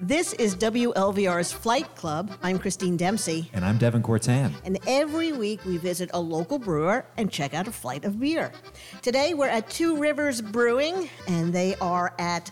This is WLVR's Flight Club. I'm Christine Dempsey. And I'm Devin Cortan. And every week we visit a local brewer and check out a flight of beer. Today we're at Two Rivers Brewing, and they are at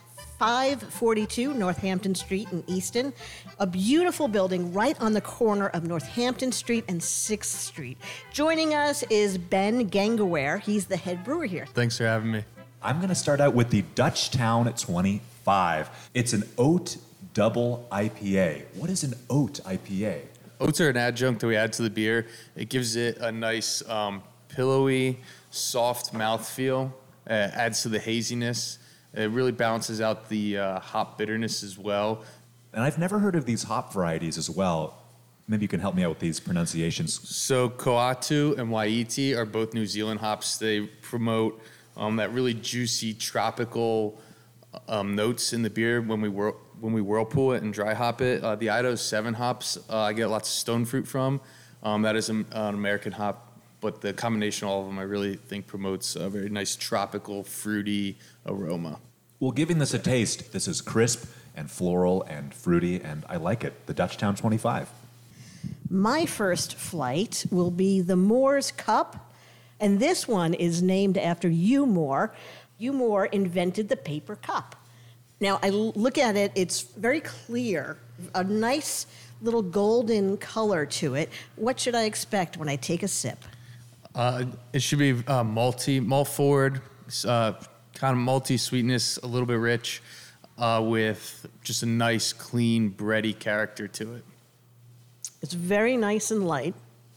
542 Northampton Street in Easton, a beautiful building right on the corner of Northampton Street and 6th Street. Joining us is Ben Gangaware. He's the head brewer here. Thanks for having me. I'm going to start out with the Dutchtown 25. It's an oat double IPA. What is an oat IPA? Oats are an adjunct that we add to the beer. It gives it a nice pillowy, soft mouthfeel. Adds to the haziness. It really balances out the hop bitterness as well. And I've never heard of these hop varieties as well. Maybe you can help me out with these pronunciations. So Koatu and Waiti are both New Zealand hops. They promote that really juicy tropical notes in the beer when we whirlpool it and dry hop it. The Idaho 7 hops I get lots of stone fruit from. That is an American hop, but the combination of all of them I really think promotes a very nice tropical, fruity aroma. Well, giving this a taste, this is crisp and floral and fruity, and I like it. The Dutchtown 25. My first flight will be the Moore's Cup, and this one is named after Hugh Moore. Hugh Moore invented the paper cup. Now, I look at it, it's very clear, a nice little golden color to it. What should I expect when I take a sip? It should be malty, malt forward, kind of malty sweetness, a little bit rich, with just a nice, clean, bready character to it. It's very nice and light.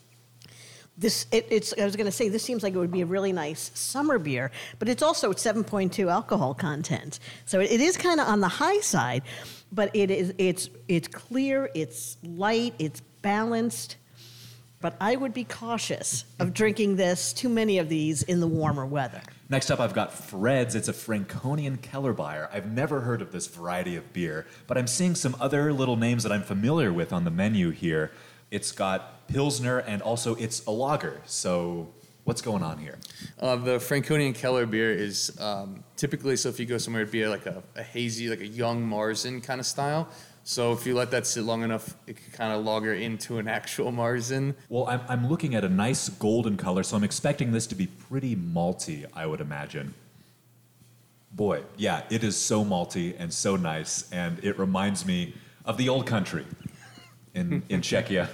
I was going to say, this seems like it would be a really nice summer beer, but it's also 7.2 alcohol content. So it is kind of on the high side, but it's clear, it's light, it's balanced. But I would be cautious of drinking too many of these in the warmer weather. Next up, I've got Fred's. It's a Franconian Kellerbier. I've never heard of this variety of beer, but I'm seeing some other little names that I'm familiar with on the menu here. It's got Pilsner, and also it's a lager. So what's going on here? The Franconian Keller beer is typically, so if you go somewhere, it'd be like a hazy, like a young Marzen kind of style. So if you let that sit long enough, it can kind of lager into an actual Marzen. Well, I'm looking at a nice golden color, so I'm expecting this to be pretty malty, I would imagine. Boy, yeah, it is so malty and so nice, and it reminds me of the old country in Czechia.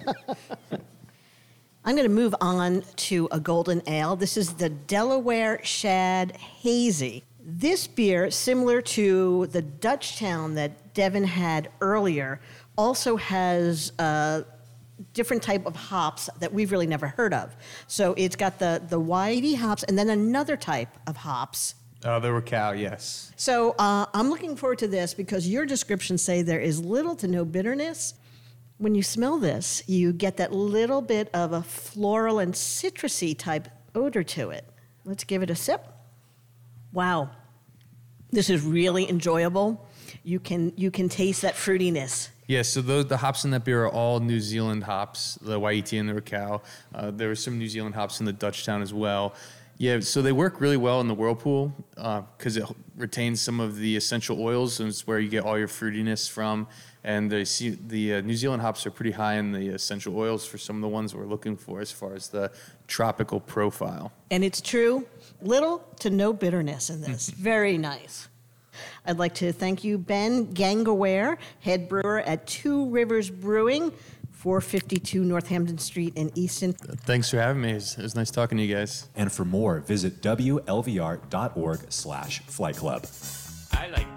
I'm going to move on to a golden ale. This is the Delaware Shad Hazy. This beer, similar to the Dutchtown that Devin had earlier, also has a different type of hops that we've really never heard of. So it's got the Waiti hops and then another type of hops. The Racal, yes. So I'm looking forward to this because your descriptions say there is little to no bitterness. When you smell this, you get that little bit of a floral and citrusy type odor to it. Let's give it a sip. Wow. This is really enjoyable. You can taste that fruitiness. Yeah, so the hops in that beer are all New Zealand hops, the Waiti and the Racal. There are some New Zealand hops in the Dutchtown as well. Yeah, so they work really well in the whirlpool because it retains some of the essential oils, and it's where you get all your fruitiness from. And the New Zealand hops are pretty high in the essential oils for some of the ones we're looking for as far as the tropical profile. And it's true, little to no bitterness in this. Very nice. I'd like to thank you, Ben Gangaware, head brewer at Two Rivers Brewing, 452 Northampton Street in Easton. Thanks for having me. It was nice talking to you guys. And for more, visit WLVR.org/flightclub. I like